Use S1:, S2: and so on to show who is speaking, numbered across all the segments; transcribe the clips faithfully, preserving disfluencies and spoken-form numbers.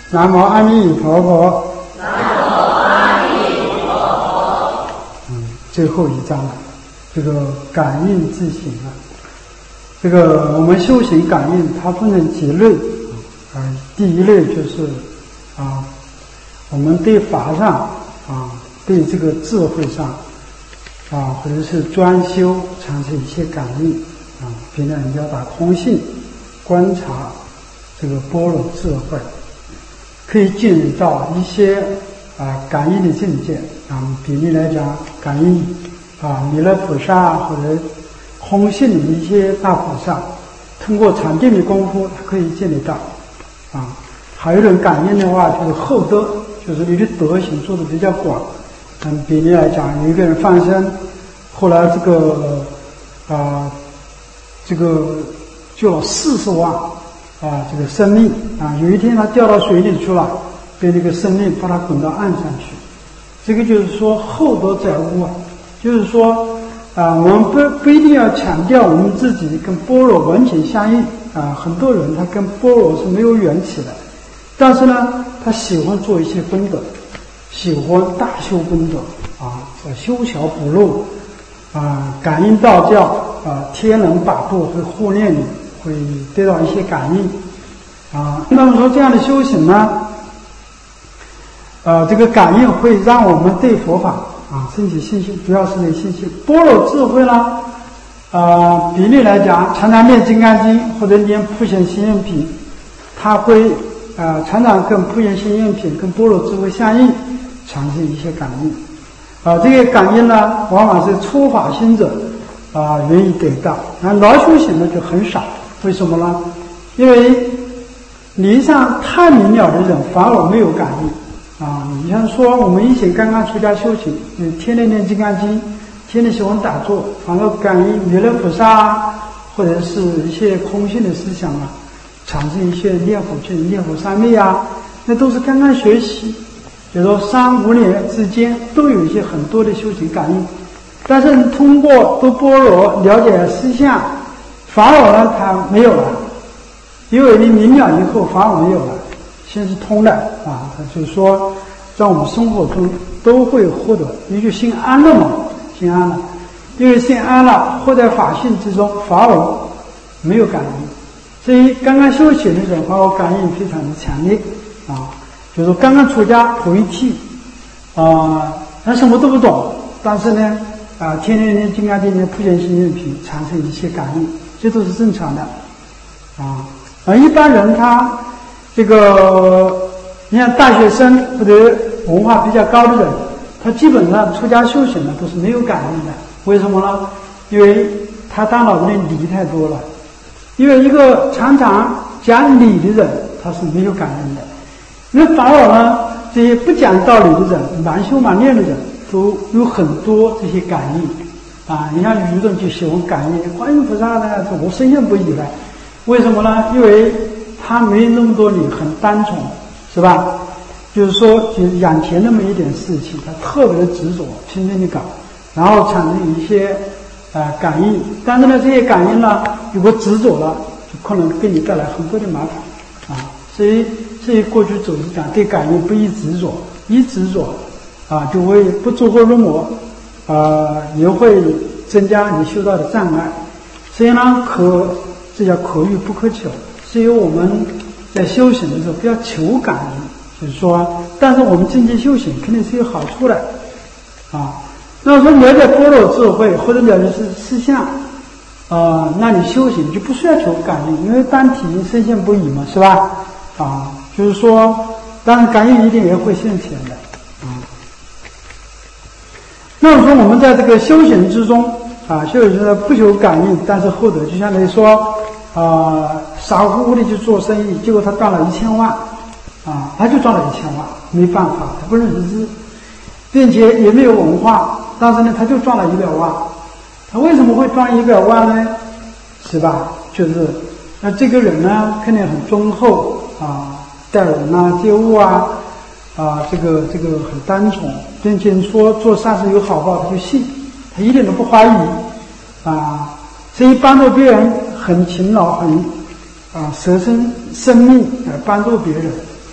S1: 南无阿弥陀佛。
S2: 南无阿弥陀佛。
S1: 嗯，最后一章了，这个感应自省啊。这个我们修行感应，它分成几类啊。第一类就是啊，我们对法上啊，对这个智慧上啊，或者是专修产生一些感应啊，比如人家打空性观察这个般若智慧，可以进入到一些啊感应的境界啊。比例来讲，感应啊弥勒菩萨或者空性的一些大菩萨，通过禅定的功夫，它可以见得到啊。还有一种感应的话，就是厚德，就是你的德行做的比较广。嗯，比例来讲，有一个人放生，后来这个啊这个救了四十万啊这个生命啊，有一天他掉到水里去了，被那个生命把他滚到岸上去。这个就是说厚德载物啊，就是说啊，我们不不一定要强调我们自己跟般若完全相应啊，很多人他跟般若是没有缘起的，但是呢，他喜欢做一些功德，喜欢大修功德啊，修桥补路啊，感应道教啊，天人把部会护念你，会得到一些感应啊。那么说这样的修行呢，呃，这个感应会让我们对佛法啊升起信心，主要是那信心。般若智慧呢，呃，比例来讲，常常念金刚经或者念普贤行愿品，它会啊、呃、常常跟普贤行愿品跟般若智慧相应，产生一些感应。啊、呃，这个感应呢，往往是初法心者啊、呃、愿意得到，然后老修行呢就很少。为什么呢？因为理上太明了的人反而没有感应。啊，你像说我们以前刚刚出家修行，嗯，天天念金刚经，天天喜欢打坐，反而感应弥勒菩萨啊，或者是一些空性的思想啊，产生一些念佛经、念佛三昧啊，那都是刚刚学习，就说三五年之间都有一些很多的修行感应，但是你通过读般若了解思想，反而呢它没有了，因为你明了以后反而没有了。先是通的啊，就是说，在我们生活中都会获得，你就心安了嘛，心安了，因为心安了，或在法性之中，反而没有感应。所以刚刚修行的人，反而感应非常的强烈啊，就是刚刚出家头一替啊，他什么都不懂，但是呢啊，天天念金刚经、念普贤行愿品，产生一些感应，这都是正常的啊。而一般人他。这个，你看大学生或者文化比较高的人，他基本上出家修行呢都是没有感应的。为什么呢？因为他大脑里理太多了。因为一个常常讲理的人，他是没有感应的。那反而呢，这些不讲道理的人，蛮修蛮练的人，都有很多这些感应啊。你像有的人就喜欢感应，观音菩萨呢，我深信不疑的。为什么呢？因为他没有那么多理，很单纯，是吧？就是说，就眼前那么一点事情，他特别的执着，拼命的搞，然后产生一些呃感应。但是呢，这些感应呢，如果执着了，就可能给你带来很多的麻烦啊。所以，所以过去祖师讲，对感应不宜执着，一执着啊，就会不足够入魔，啊，也会增加你修道的障碍。所以呢，可这叫可遇不可求。所以我们在修行的时候不要求感应，就是说，但是我们进阶修行肯定是有好处的啊。那说了解般若智慧或者了解是思想啊，那你修行就不需要求感应，因为单体深信不疑嘛，是吧？啊，就是说，当然感应一定也会现前的啊。那么说我们在这个修行之中啊，修行中不求感应，但是后者就相当于说。啊，傻乎乎的去做生意，结果他赚了一千万，啊，他就赚了一千万，没办法，他不认识字，并且也没有文化，但是呢，他就赚了一百万。他为什么会赚一百万呢？是吧？就是那这个人呢，肯定很忠厚啊，待人啊，接物啊，啊，这个这个很单纯，并且说做善事有好报，他就信，他一点都不怀疑啊，所以帮助别人。很勤劳，很啊舍身生命来帮助别人，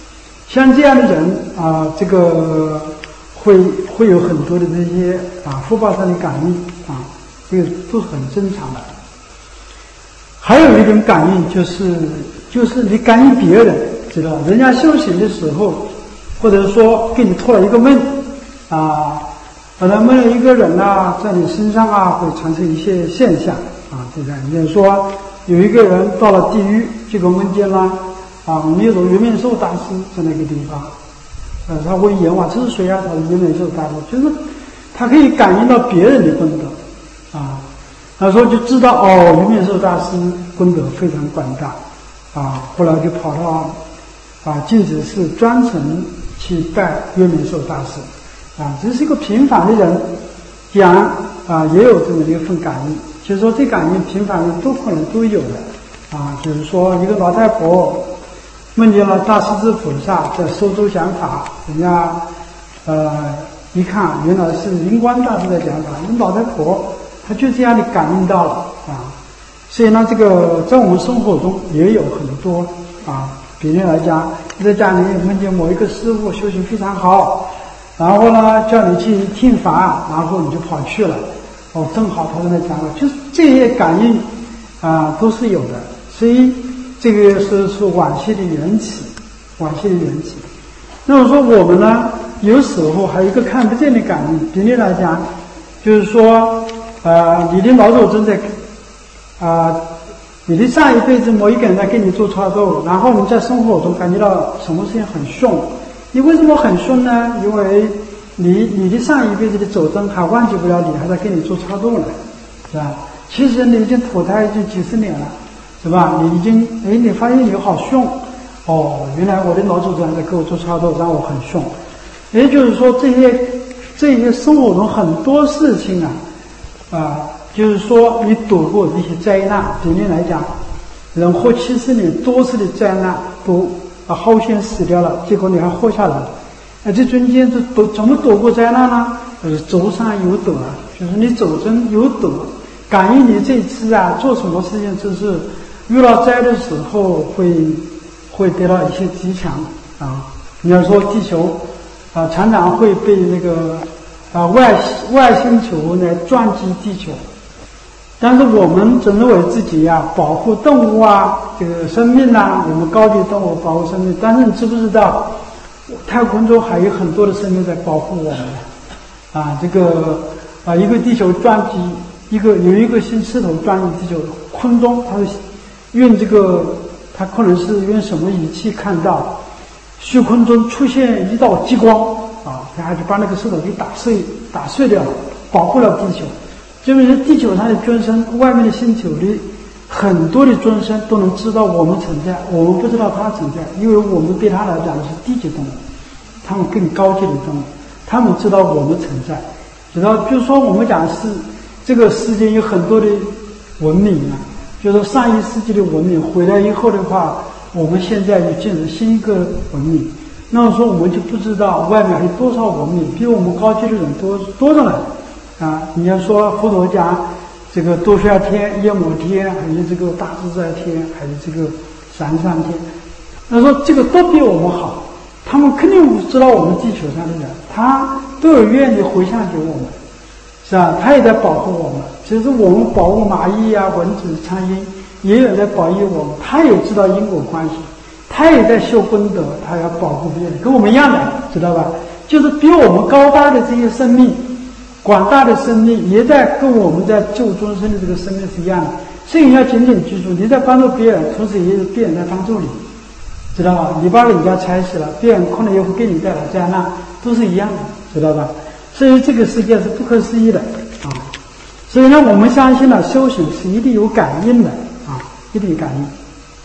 S1: 像这样的人啊，这个会会有很多的这些啊福报上的感应啊，这个都是很正常的。还有一种感应就是就是你感应别人，知道人家修行的时候，或者说给你托了一个梦啊，可能梦了一个人啊，在你身上啊会产生一些现象啊，这个比如说有一个人到了地狱，这个梦见了啊，我们有种圆明寿大师在那个地方，呃，他问阎王这是谁啊？他说圆明寿大师，就是他可以感应到别人的功德啊。他说就知道哦，圆明寿大师功德非常广大啊，后来就跑到啊净慈寺专程去拜圆明寿大师啊，这是一个平凡的人讲啊，也有这么一份感应。就是说这感应平凡人都可能都有的啊，比如说一个老太婆梦见了大势至菩萨在收周讲法，人家呃一看原来是灵光大师在讲法，那老太婆她就这样的感应到了啊。所以呢，这个在我们生活中也有很多啊，比如来讲，你在家里梦见某一个师傅修行非常好，然后呢叫你去听法，然后你就跑去了，哦，正好他在那讲了，就是这些感应啊都是有的。所以这个是是往昔的缘起，往昔的缘起。那么说我们呢，有时候还有一个看不见的感应。比例来讲，就是说，呃，你的老祖宗在，啊、呃，你的上一辈子某一个人在给你做操作，然后你在生活中感觉到什么事情很顺，你为什么很顺呢？因为你你的上一辈子的祖宗还忘记不了你，还在给你做操作呢，是吧？其实你已经投胎已经几十年了。是吧？你已经哎，你发现你好凶哦，原来我的老祖宗在给我做操作，让我很凶。也就是说，这些这些生活中很多事情啊，啊、呃，就是说你躲过这些灾难。比例来讲，人活七十年，多次的灾难都啊好先死掉了，结果你还活下来了。啊，这中间这躲怎么躲过灾难呢？呃，祖上有德啊，就是你祖宗有德，感应你这次啊做什么事情就是遇到灾的时候会会得到一些吉祥啊。你要说地球啊，常常会被那个啊外外星球来撞击地球，但是我们总认为自己呀、啊、保护动物啊，这个生命啊，我们高级动物保护生命。但是你知不知道，太空中还有很多的生命在保护我们啊？这个啊，一个地球撞击一个有一个新石头撞击地球，空中它是用这个，它可能是用什么仪器看到虚空中出现一道激光啊，然后就把那个石头给打碎，打碎掉了，保护了地球。就是地球上的众生，外面的星球里很多的众生都能知道我们存在，我们不知道它存在，因为我们对他来讲是低级动物，他们更高级的动物，他们知道我们存在，知道，比如说我们讲是这个世界有很多的文明啊。就是上一世纪的文明回来以后的话，我们现在又进入新一个文明。那么说我们就不知道外面还有多少文明，比我们高级的人多多着呢。啊，你要说佛陀讲这个多帅天、夜摩天，还有这个大自在天，还有这个三上天，他说这个都比我们好，他们肯定不知道我们地球上的人，他都有愿意回向给我们。是吧？他也在保护我们。其实我们保护蚂蚁啊、蚊子、苍蝇，也有在保佑我们。他也知道因果关系，他也在修功德，他要保护别人，跟我们一样的，知道吧？就是比我们高大的这些生命，广大的生命，也在跟我们在救众生的这个生命是一样的。所以你要紧紧记住，你在帮助别人，同时也是别人在帮助你，知道吧？你把人家踩死了，别人可能也会给你带来灾难，都是一样的，知道吧？所以这个世界是不可思议的啊！所以呢，我们相信呢，修行是一定有感应的啊，一定有感应。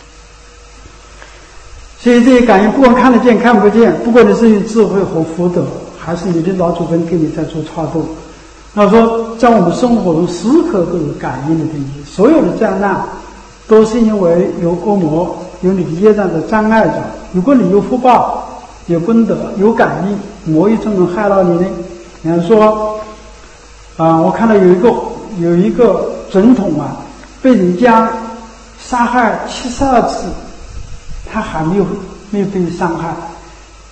S1: 所以这些感应，不管看得见看不见，不管你是用智慧和福德，还是你的老祖宗给你在做操作，那说在我们生活中时刻都有感应的东西。所有的灾难都是因为有恶魔、有你的业障的障碍着。如果你有福报、有功德、有感应，魔一怎能害到你呢？比方说，啊、呃，我看到有一个有一个总统啊，被人家杀害七十二次，他还没有没有被伤害。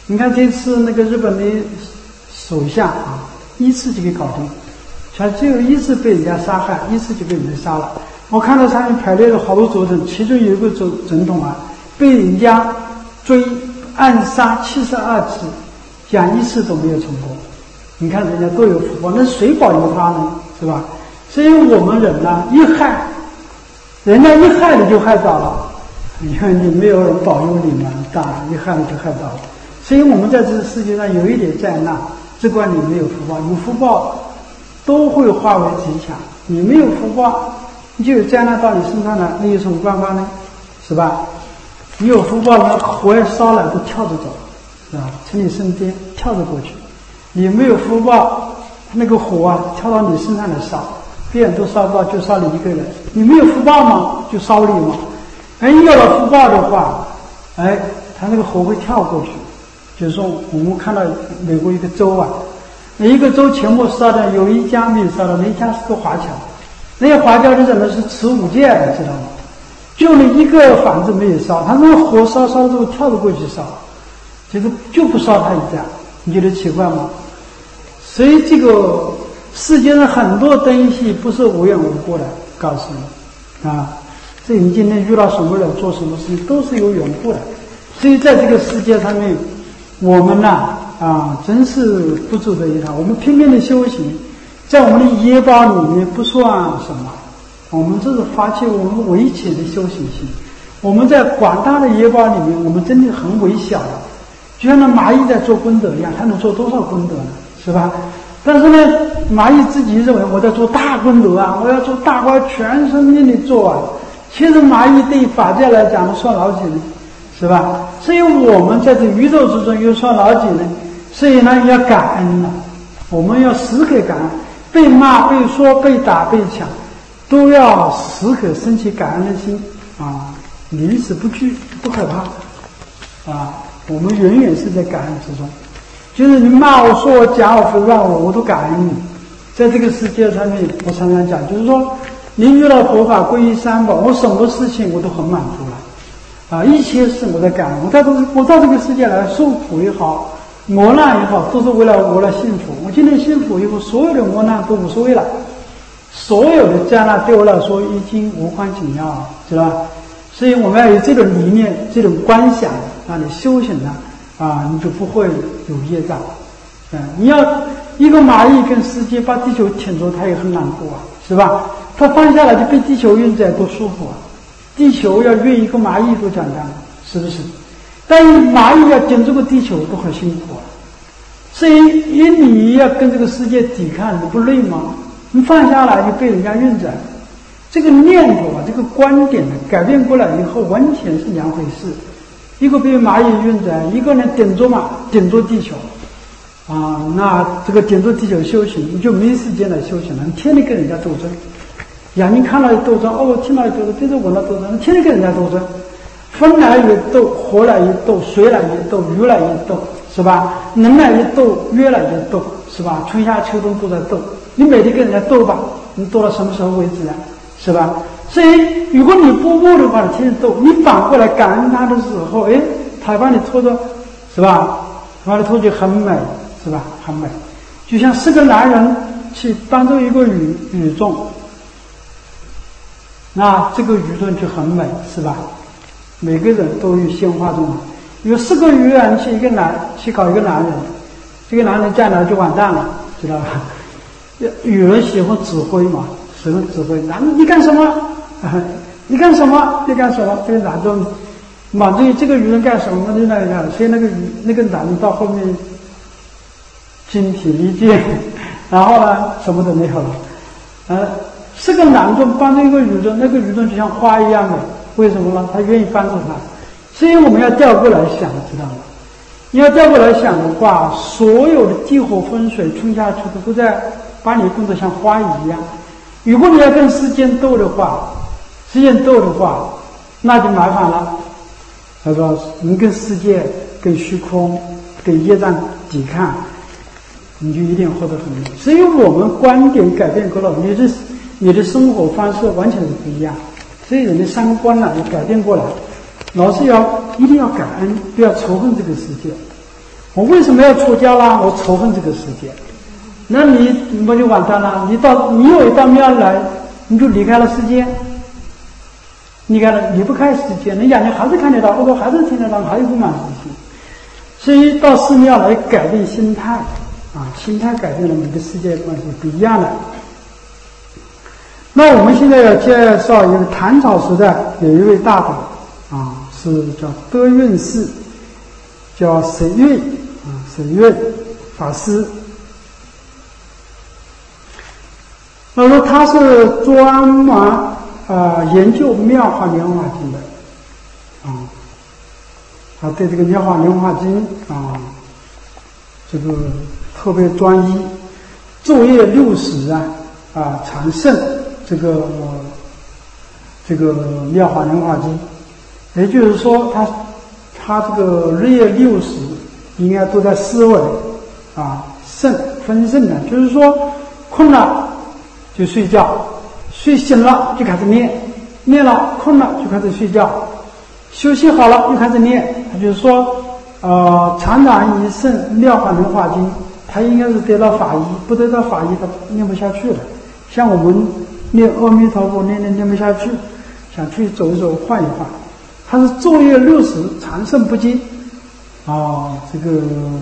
S1: 你看这次那个日本的首相啊，一次就给搞定，他只有一次被人家杀害，一次就被人家杀了。我看到上面排列了好多总统，其中有一个总总统啊，被人家追暗杀七十二次，讲一次都没有成功。你看人家多有福报，那谁保佑他呢？是吧？所以我们人呢，一害，人家一害你就害到了，你看你没有人保佑你们，当然一害就害到了。所以我们在这个世界上有一点灾难，只管你没有福报，有福报都会化为吉祥。你没有福报，你就有灾难到你身上了，那有什么办法呢？是吧？你有福报，那火要烧了都跳着走，是吧？从你身边跳着过去。你没有福报，那个火啊跳到你身上来烧，别人都烧不到，就烧你一个人。你没有福报嘛，就烧你嘛。哎，有了福报的话，哎，他那个火会跳过去。就是说，我们看到美国一个州啊，那一个州全部烧的，有一家没有烧的，那一家是个华侨，那些华侨的人呢是持五戒的，知道吗？就那一个房子没有烧，他那个火烧烧之后跳着过去烧，就是就不烧他一家，你觉得奇怪吗？所以这个世界上很多东西不是无缘无故的，告诉你啊，所以你今天遇到什么人做什么事情都是有缘故的。所以在这个世界上面，我们呐啊，真是不足的一套。我们拼命的修行，在我们的业报里面不算什么，我们这是发起我们微浅的修行心。我们在广大的业报里面，我们真的很微小的，就像那蚂蚁在做功德一样，它能做多少功德呢？是吧？但是呢，蚂蚁自己认为我在做大功德啊，我要做大官，全生命的做啊。其实蚂蚁对法界来讲算老几呢？是吧？所以我们在这宇宙之中又算老几呢？所以呢，要感恩了。我们要时刻感恩，被骂、被说、被打、被抢，都要时刻升起感恩的心啊！临死不惧，不可怕啊！我们永远是在感恩之中。就是你骂我、说我、讲我、诽谤我，我都感恩你。在这个世界上面，我常常讲，就是说，你遇到佛法皈依三宝，我什么事情我都很满足了。啊，一切事我在感恩，我到这我到这个世界来受苦也好，磨难也好，都是为了我的幸福。我今天幸福以后，所有的磨难都无所谓了，所有的灾难对我来说已经无关紧要了，知道吧？所以我们要有这种理念、这种观想，让你修行呢，啊，你就不会有业障。嗯，你要一个蚂蚁跟世界把地球挺着，它也很难过啊，是吧？它放下来就被地球运载，多舒服啊！地球要运一个蚂蚁多简单，是不是？但蚂蚁要顶住个地球都很辛苦啊。所以，因你要跟这个世界抵抗，你不累吗？你放下来就被人家运载，这个念头啊，这个观点呢，改变过来以后，完全是两回事。一个被蚂蚁运载，一个呢顶住嘛，顶住地球啊。那这个顶住地球修行，你就没时间来修行了，你天天跟人家斗争。眼睛看到斗争，哦，听到斗争，对着我那斗争，天天跟人家斗争，风来也斗，火来也斗，水来也斗，雨来也斗，是吧？人来也斗，月来也斗，是吧？春夏秋冬都在斗，你每天跟人家斗吧，你斗到什么时候为止啊？是吧？所以如果你不斗的话，你天天斗，你反过来感恩他的时候，哎，他把你拖着，是吧？把你拖着很美，是吧？很美，就像四个男人去帮助一个女女众。那这个舆论就很美，是吧？每个人都有鲜花中，有四个女人去一个男去搞一个男人，这个男人将来就完蛋了，知道吧？女人喜欢指挥嘛，喜欢指挥，男人你干什么？啊、你干什么？你干什么？这个男的满足于这个女人干什么，就那个样，所以那个那个男人到后面精疲力尽，然后呢，什么都没有了，呃。是个男众帮助一个女众，那个女众就像花一样的，为什么呢？他愿意帮助他。所以我们要调过来想，知道吗？你要调过来想的话，所有的地火风水春夏秋冬都在把你供得像花一样。如果你要跟世间斗的话，世间斗的话，那就麻烦了。他说你跟世界、跟虚空、跟业障抵抗，你就一定获得很多。所以我们观点改变过了，你这你的生活方式完全是不一样，所以人的三观呢、啊、要改变过来。老是要一定要感恩，不要仇恨这个世界。 我为什么要出家啦？我仇恨这个世界。那你不就完蛋了？你到你有一到庙来，你就离开了世界，离开了离不开世界，你眼睛还是看得到，耳朵还是听得到，还有不满足心。所以到寺庙来改变心态啊，心态改变了，你的世界观是不一样的。那我们现在要介绍一个唐朝时代有一位大德啊，是叫德运寺，叫沈运啊，沈运法师。那说他是专门啊研究《妙法莲华经》的啊，他对这个《妙法莲华经》啊，这个特别专一，昼夜六时啊啊常诵这个、呃、这个《妙法莲华经》，也就是说他他这个日夜六时应该都在思维啊诵分诵的，就是说困了就睡觉，睡醒了就开始念，念了困了就开始睡觉，休息好了又开始念。他就是说，呃，常常一诵《妙法莲华经》，他应该是得到法医，不得到法医他念不下去了。像我们念阿弥陀佛念念念不下去，想出去走一走换一换，他是昼夜六时常诵不尽啊，这个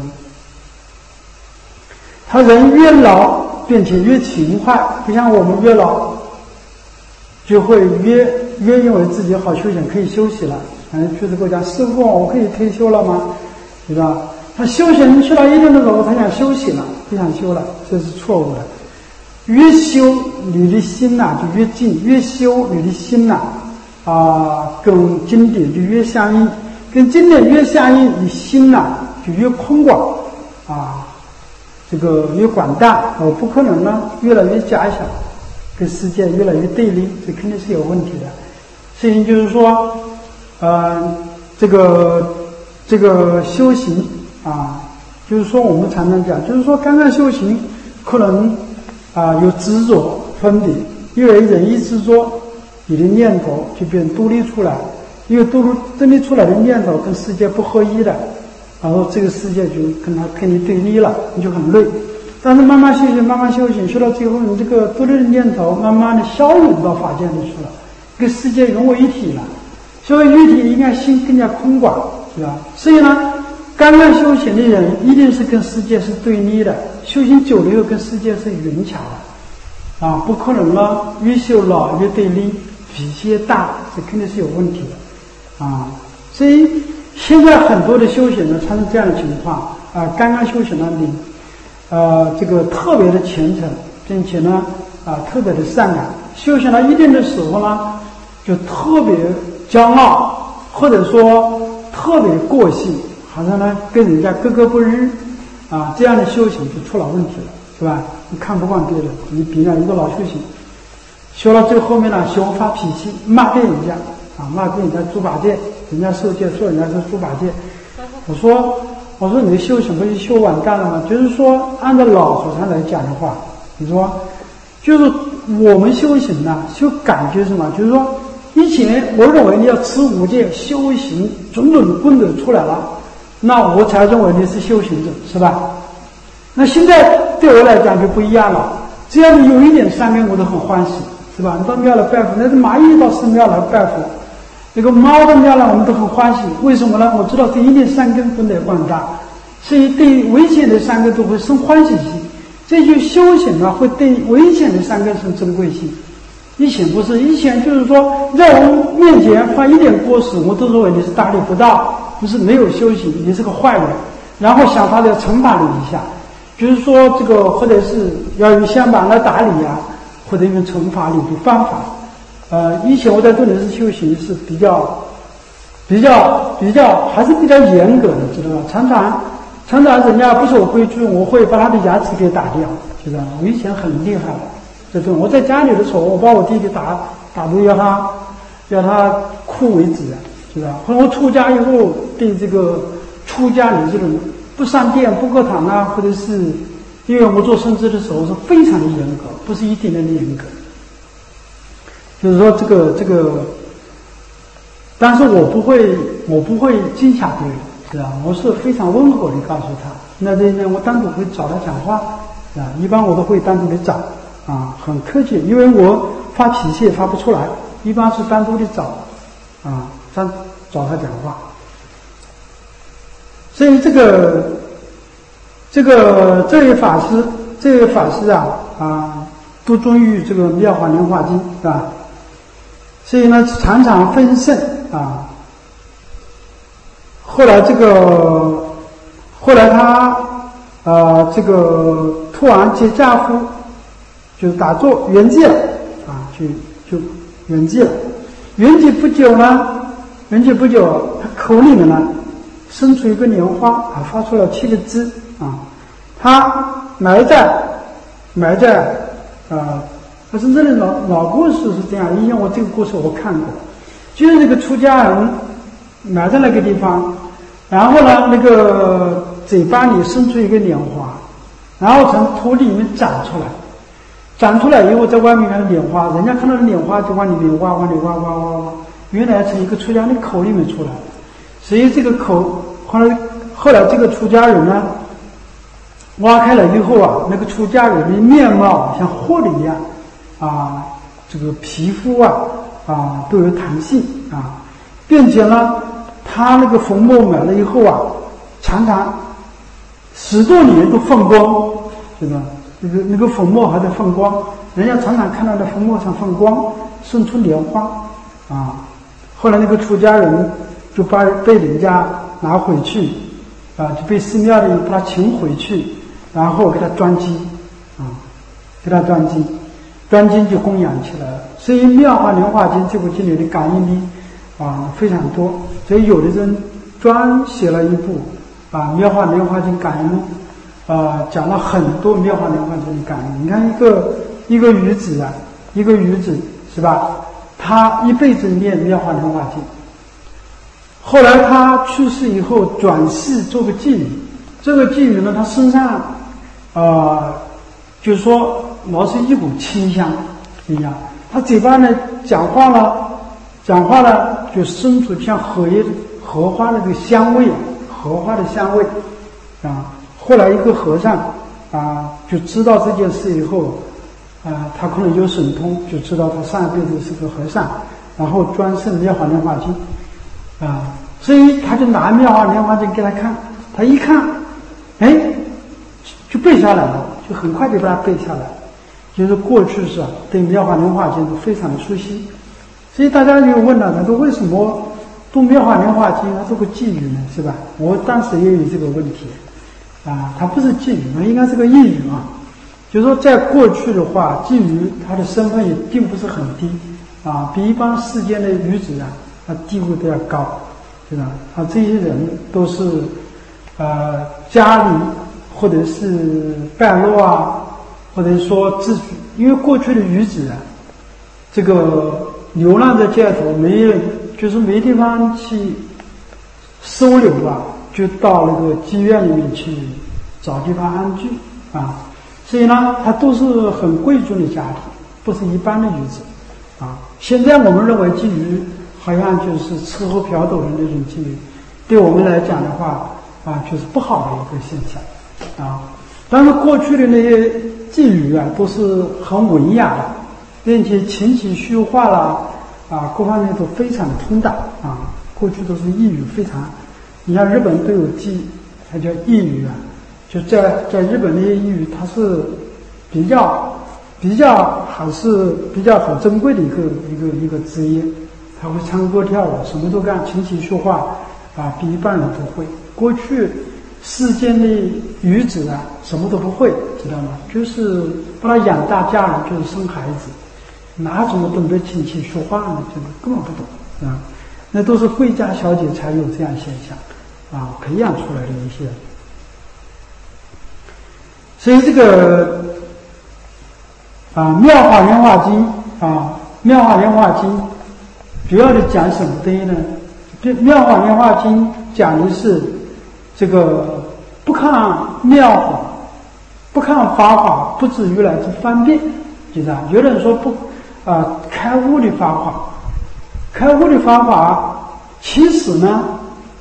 S1: 他人越老并且越勤快，不像我们越老就会越越认为自己好休闲，可以休息了。反正去这个讲师傅，我可以退休了吗？对吧？他休闲去到一定的时候，他想休息了，不想修了，这是错误的。越修你的心呐、啊、就越静，越修你的心呐 啊, 啊跟经典就越相应，跟经典越相应，你心呐、啊、就越宽广啊。这个越广大，我不可能呢越来越狭小，跟世界越来越对立，这肯定是有问题的。所以就是说，呃，这个这个修行啊，就是说我们常常讲，就是说刚刚修行可能啊有执着分别，因为人一执着，你的念头就变独立出来，因为独独立出来的念头跟世界不合一的。然后这个世界就跟他跟你对立了，你就很累。但是慢慢修行，慢慢修行，修到最后，你这个独立的念头慢慢的消融到法界里去了，跟世界融为一体了。所以一体应该心更加空广，是吧？所以呢，刚刚修行的人一定是跟世界是对立的，修行久了以后跟世界是匀巧的，啊，不可能了，越修老越对立，脾气越大，这肯定是有问题的，啊，所以。现在很多的修行呢，它是这样的情况啊、呃，刚刚修行了你，呃，这个特别的虔诚，并且呢，啊、呃，特别的善良。修行到一定的时候呢，就特别骄傲，或者说特别过性，好像呢跟人家格格不入啊，这样的修行就出了问题了，是吧？你看不惯别人，你比人家一个老修行，修到最后面呢，喜欢发脾气，骂别人家啊，骂别人家猪八戒。人家受戒说人家是猪八戒，我说我说你的修行不是修完蛋了吗？就是说按照老祖上来讲的话，你说就是我们修行呢、啊，修感觉什么？就是说以前我认为你要持五戒修行，种种的功德出来了，那我才认为你是修行者，是吧？那现在对我来讲就不一样了，只要你有一点善根，我都很欢喜，是吧？你到庙来拜佛，那是蚂蚁到寺庙来拜佛。这个猫的庙呢，我们都很欢喜，为什么呢？我知道对一点善根功德广大，所以对危险的善根都会生欢喜心。这就修行呢，会对危险的善根生珍贵心。以前不是，以前就是说，在我面前放一点过失，我都认为你是大逆不道，不是没有修行，你是个坏人，然后想法要惩罚你一下，就是说这个或者是要用香板来打你呀，或者用惩罚你的方法。呃，以前我在做的是修行是比较、比较、比较还是比较严格的，知道吧？常常、常常人家不守规矩，我会把他的牙齿给打掉，知道吧？我以前很厉害的，这种我在家里的时候，我把我弟弟打打到要他要他哭为止，知道吧？后来我出家以后，对这个出家人这种不上殿、不过堂啊，或者是因为我做僧知的时候是非常的严格，不是一点点的严格。就是说这个这个，但是我不会我不会惊吓别人， 是吧？我是非常温和的告诉他。那这呢，我单独会找他讲话，是吧？一般我都会单独的找，啊，很客气，因为我发脾气也发不出来，一般是单独的找，啊，单找他讲话。所以这个这个这位法师，这位法师啊啊，都忠于这个《妙法莲华经》，是吧？所以呢，常常分盛啊。后来这个，后来他呃这个突然结跏趺，就打坐圆寂了啊，就就圆寂了。圆寂不久呢，圆寂不久，他口里面呢生出一个莲花啊，发出了七个字啊。他埋在埋在呃，他真正的老老故事是这样，因为我这个故事我看过，就是这个出家人埋在那个地方。然后呢，那个嘴巴里伸出一个莲花，然后从土里面长出来，长出来以后在外面看莲花，人家看到莲花就往里面挖，往里挖挖挖挖，原来从一个出家人口里面出来，所以这个口后来后来这个出家人呢，挖开了以后啊，那个出家人的面貌像活的一样啊，这个皮肤啊啊都有弹性啊，并且呢。他那个粉末买了以后啊，常常十多年都放光，是吧？那个那个粉末还在放光，人家常常看到那粉末上放光，生出莲花啊。后来那个出家人就把被人家拿回去啊，就被寺庙里把他请回去，然后给他装机啊，给他装机，装机就供养起来了。所以《妙法莲华经》这部经里的感应力啊非常多。所以有的人专写了一部啊《妙法莲华经感应录》，啊讲了很多《妙法莲华经》的感应。你看一个一个女子啊，一个女子是吧？她一辈子念《妙法莲华经》，后来她去世以后转世做个妓女。这个妓女呢，她身上啊、呃，就是说老是一股清香一样。她嘴巴呢讲话了。讲话呢，就生出像荷叶、荷花的这个香味，荷花的香味啊。后来一个和尚啊，就知道这件事以后，啊，他可能有神通，就知道他上一辈子是个和尚，然后专圣《妙法莲华经》啊，所以他就拿《妙法莲华经》给他看，他一看，哎，就背下来了，就很快就把它背下来。就是过去是啊，对《妙法莲华经》都非常的熟悉。所以大家就问了，他说为什么读《妙法莲华经》他做个妓女呢？是吧？我当时也有这个问题啊，他不是妓女，他应该是个义女啊。就是说，在过去的话，妓女她的身份也并不是很低啊，比一般世间的女子啊，她地位都要高，对吧？啊，这些人都是呃家里或者是败落啊，或者说自举，因为过去的女子啊，这个。流浪在街头，没人就是没地方去收留吧，就到那个妓院里面去找地方安居啊。所以呢，她都是很贵族的家庭，不是一般的女子啊。现在我们认为妓女好像就是吃喝嫖赌的那种妓女，对我们来讲的话啊，就是不好的一个现象啊。但是过去的那些妓女啊，都是很文雅的。并且琴棋书画啦，啊，各方面都非常的通达啊。过去都是义语非常，你像日本都有妓，它叫义语啊。就在在日本那些义语，它是比较比较还是比较很珍贵的一个一个一个职业。他会唱歌跳舞，什么都干，琴棋书画啊，比一般人都会。过去世间的女子啊，什么都不会，知道吗？就是把她养大嫁人，就是生孩子。哪怎么懂得琴棋书画呢？这个根本不懂啊！那都是贵家小姐才有这样现象啊，培养出来的一些。所以这个啊，《妙法莲华经》啊，《妙法莲华经》主要的讲什么东西呢？这《妙法莲华经》讲的是这个不看妙法，不看法法，不知如来之方便，就是啊，有人说不。啊，开悟的方法，开悟的方法，其实呢，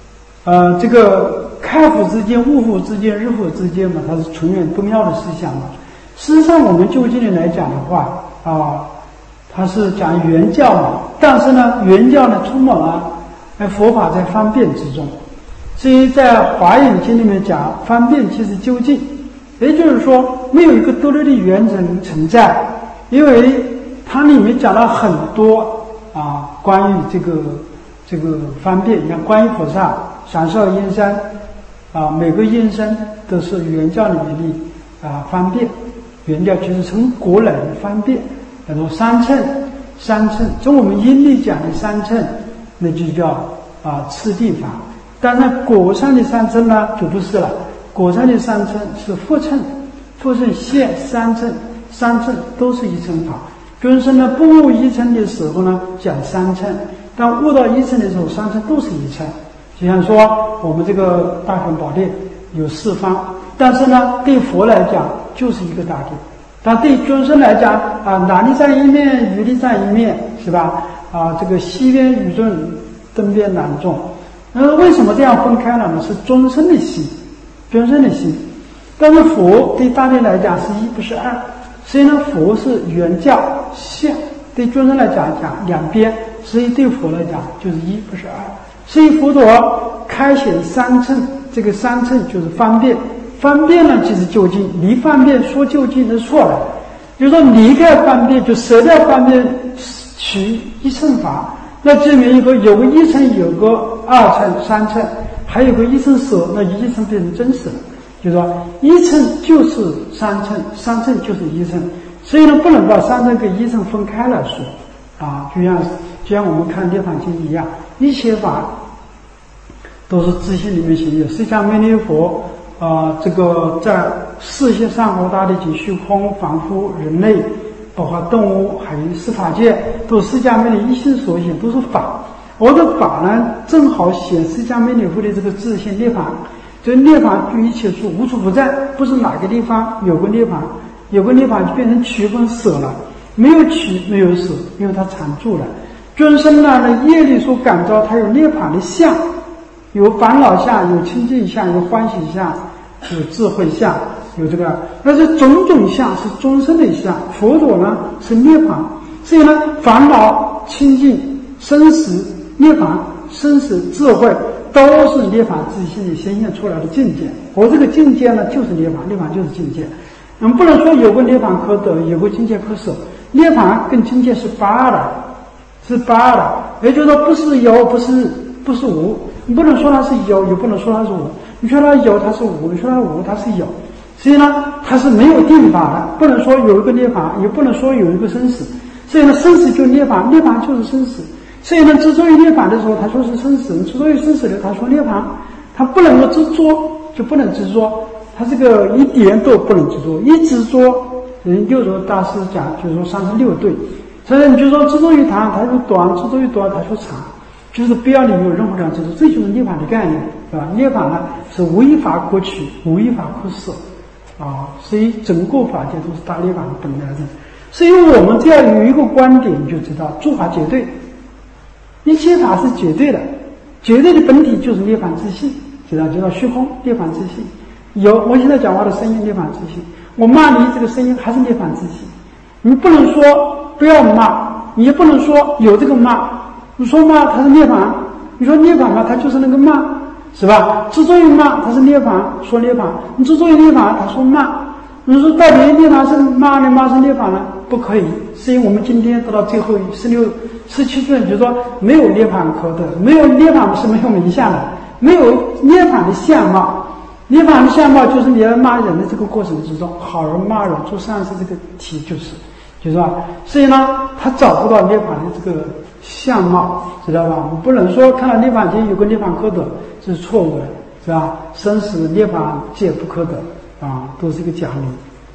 S1: 呃，这个开府之见、悟府之见、日府之见嘛，它是纯元不妙的思想嘛。事实上，我们就近的来讲的话啊，它是讲原教嘛，但是呢，原教呢充满了哎佛法在方便之中。所以在《华严经》里面讲，方便即是究竟，也就是说，没有一个独立的原则存在，因为它里面讲了很多啊关于这个这个方便。你看，观音菩萨三十二应身啊，每个应身都是原教里面的啊方便。原教就是从古来的方便，叫做三乘，三乘从我们阴历讲的三乘，那就叫啊次第法。当然果上的三乘呢就不是了，果上的三乘是复乘，复乘现三乘，三乘都是一乘法。众生呢不悟一乘的时候呢讲三乘，但悟到一乘的时候，三乘都是一乘。就像说我们这个大乘宝殿有四方，但是呢对佛来讲就是一个大殿，但对众生来讲啊，南里站一面，雨里站一面，是吧？啊，这个西边宇众，东边南众。那为什么这样分开了呢？是众生的心，众生的心。但是佛对大殿来讲是一不是二，所以呢，佛是原教现，对众生来讲讲两边，所以对佛来讲就是一不是二。所以佛陀开显三乘，这个三乘就是方便。方便呢即是究竟，离方便说究竟是错的，就是说离开方便就舍掉方便取一乘法，那证明一个有个一乘，有个二乘、三乘，还有个一乘舍，那一乘变成真实了。就是说一乘就是三乘，三乘就是一乘，所以呢不能把三乘跟一乘分开来说啊，就像就像我们看《涅槃经》一样，一切法都是自性里面行有释迦牟尼佛。啊、呃，这个在世界上和大的及虚空，凡夫、人类，包括动物，还有司法界，都释迦牟尼一心所显，都是法。我的法呢，正好显释迦牟尼佛的这个自性涅槃。这个涅槃居一切处，无处不在，不是哪个地方有个涅槃，有个涅槃就变成取跟舍了，没有取，没有舍，因为它缠住了。众生呢，那业力所感召，它有涅槃的相。有烦恼相，有清净相，有欢喜相，有智慧相，有这个，那这种种相是众生的相。佛陀呢是涅槃，所以呢，烦恼、清净、生死、涅槃、生死、智慧，都是涅槃自性里显现出来的境界。我这个境界呢，就是涅槃，涅槃就是境界。我们不能说有个涅槃可得，有个境界可舍。涅槃跟境界是八的，是八的，也就是说不是有，不是不是无。你不能说它是有，也不能说它是无。你说它有，它是无；你说它无，它是有。所以呢，它是没有定法的，不能说有一个涅槃，也不能说有一个生死。所以呢，生死就涅槃，涅槃就是生死。所以呢，执着于涅槃的时候，他说是生死；执着于生死的，他说涅槃。他不能够执着，就不能执着。他这个一点都不能执着，一执着，人六祖大师讲，就是说三十六对。所以你就说执着于长，他说短；执着于短，他说长。就是不要你有任何这样执着，这就是涅槃的概念，是吧？涅槃呢是无一法可取，无一法可舍，啊，所以整个法界都是大涅槃的本来的。所以我们只要有一个观点，你就知道诸法绝对，一切法是绝对的，绝对的本体就是涅槃自性，知道知道虚空涅槃自性。有我现在讲话的声音涅槃自性，我骂你这个声音还是涅槃自性。你不能说不要骂，你也不能说有这个骂。你说骂它是涅槃，你说涅槃嘛，它就是那个骂，是吧？执着于骂，它是涅槃，说涅槃；你执着于涅槃，他说骂。你说到底涅槃是骂呢，骂是涅槃呢？不可以。所以我们今天得到最后十六、十七尊，就是说没有涅槃可得，没有涅槃是没有名相的，没有涅槃的相貌。涅槃的相貌就是你要骂人的这个过程之中，好人骂人做善事这个题就是，就是吧？所以呢，他找不到涅槃的这个相貌，知道吧？我们不能说看到涅槃经有个涅槃可得，这是错误的，是吧？生死涅槃皆不可得啊，都是一个假理。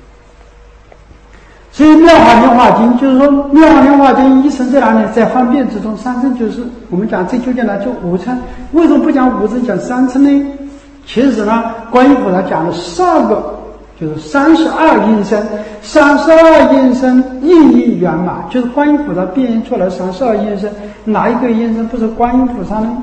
S1: 所以《妙法莲华经》就是说，《妙法莲华经》一乘在哪里？在方便之中，三乘就是我们讲最究竟的就五乘。为什么不讲五乘，讲三乘呢？其实呢，观音菩萨讲了十二个，就是三十二应身，三十二应身应应圆满，就是观音菩萨变现出来三十二应身，哪一个应身不是观音菩萨呢？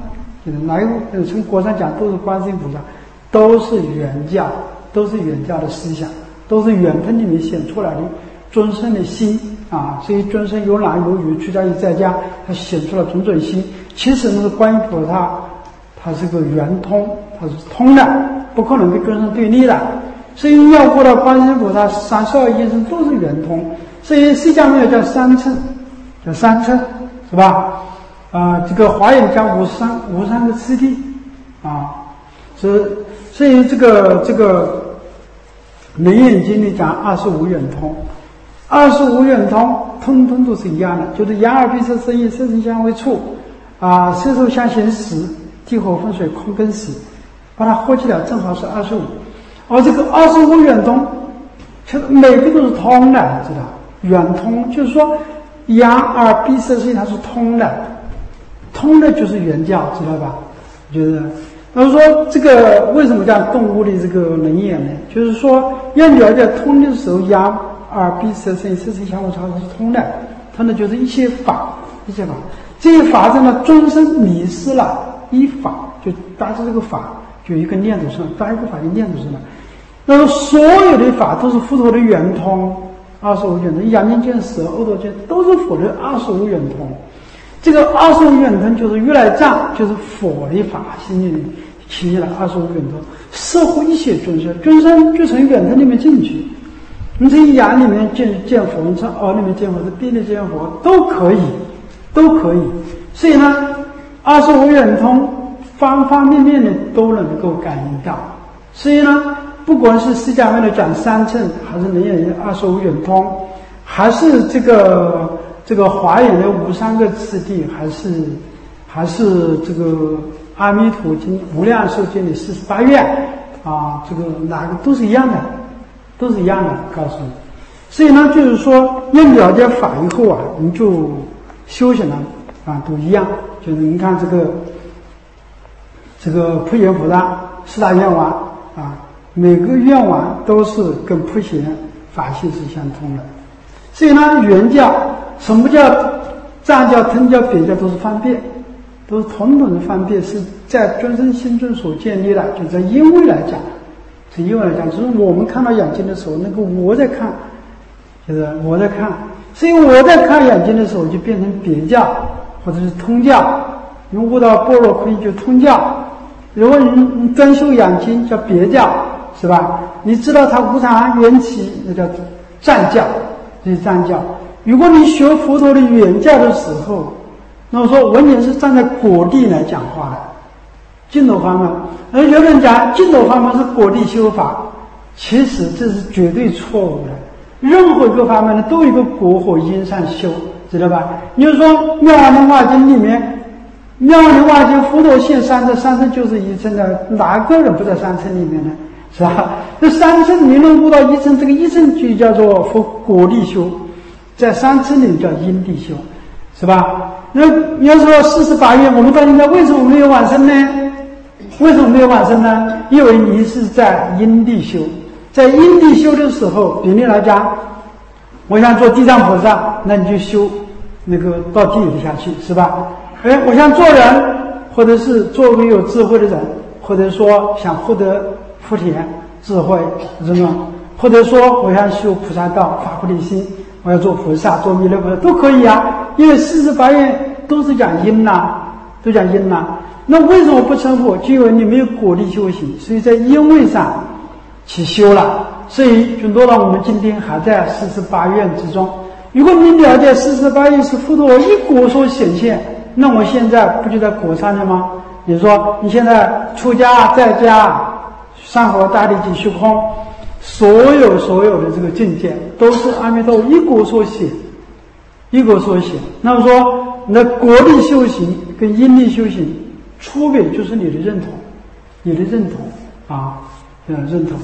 S1: 就是哪一个从国上讲都是观世音菩萨，都是原教，都是原教的思想，都是圆通里面显出来的尊胜的心啊。所以尊胜有男有女，出家也在家，他显出了种种心。其实那个观音菩萨，他是个圆通，他是通的，不可能跟尊胜对立的。所以要悟到观世音菩萨三十二应身都是圆通，所以释迦牟尼叫三乘，叫三乘，是吧？啊、呃，这个华严讲无三无三个次第啊，所以所以这个这个楞严经里讲二十五圆通，二十五圆通通通都是一样的，就是眼耳鼻舌身意，色声香味触啊，色受相行识，地火风水空根识，把它合起来正好是二十五。而这个二十五圆通，其实每个都是通的，知道？圆通就是说眼耳鼻舌身意它是通的，通的就是原教，知道吧？就是那么说这个为什么叫动物的这个能眼呢？就是说要了解通的时候，眼耳鼻舌身意色声香味触它是通的，通的就是一切法，一切法。这些法子呢，终身迷失了，依法就搭着这个法，就一个念头上，搭一个法就念头上了。那么所有的法都是佛陀的圆通，二十五圆通，阳明见识、阿多见都是佛的二十五圆通。这个二十五圆通就是如来藏，就是佛的法心里起来二十五圆通，摄护一切众生，众生就从圆通里面进去。你从眼里面见见佛，你从耳里面见佛，从鼻里见佛，都可以，都可以。所以呢，二十五圆通方方面面的都能够感应到。所以呢，不管是释迦牟尼讲三乘，还是楞严二十五圆通，还是这个这个华严的无三个次第，还是还是这个阿弥陀经无量寿经的四十八愿啊，这个哪个都是一样的，都是一样的，告诉你。所以呢，就是说要了解法以后啊，你就修行了啊，都一样。就是你看这个这个普贤菩萨四大愿王啊，每个愿王都是跟普贤法性是相通的。所以呢，原教什么叫藏教、通教、别教都是方便，都是统统的方便，是在尊生心中所建立的。就在因为来讲，是因为来讲，就是我们看到眼睛的时候，那个我在看，就是我在看，所以我在看眼睛的时候，就变成别教或者是通教。你悟到般若空就通教，如果你你专修养经叫别教，是吧？你知道它无常缘起，那叫藏教，这是藏教。如果你学佛陀的原教的时候，那么说完全是站在果地来讲话的，净土法门。而有人讲净土法门是果地修法，其实这是绝对错误的。任何一个法门呢，都有一个果和因上修，知道吧？你就说《妙法莲华经》里面，《妙法莲华经》佛陀现三乘，三乘就是一乘的，哪个人不在三乘里面呢？是吧？这三乘你能悟到一乘，这个一乘就叫做佛果地修，在三乘里叫因地修，是吧？那你要说四十八愿，我们到现在为什么没有往生呢？为什么没有往生呢？因为你是在因地修，在因地修的时候，比例来讲，我想做地藏菩萨，那你就修那个到地里下去，是吧？哎，我想做人，或者是做个有智慧的人，或者说想获得福田、智慧什么，或者说我想修菩萨道、发菩提心，我要做菩萨、做弥勒菩萨都可以啊。因为四十八愿都是讲因呐、啊，都讲因呐、啊。那为什么不成佛？就因为你没有果地修行，所以在因位上去修了。所以很多人我们今天还在四十八愿之中。如果你了解四十八愿是佛陀一果所显现，那我现在不就在果上了吗？比如说你现在出家在家上合大地及虚空，所有所有的这个境界都是阿弥陀佛一果所显，一果所显。那么说你的果地修行跟因地修行区别就是你的认同，你的认同啊，嗯，认同。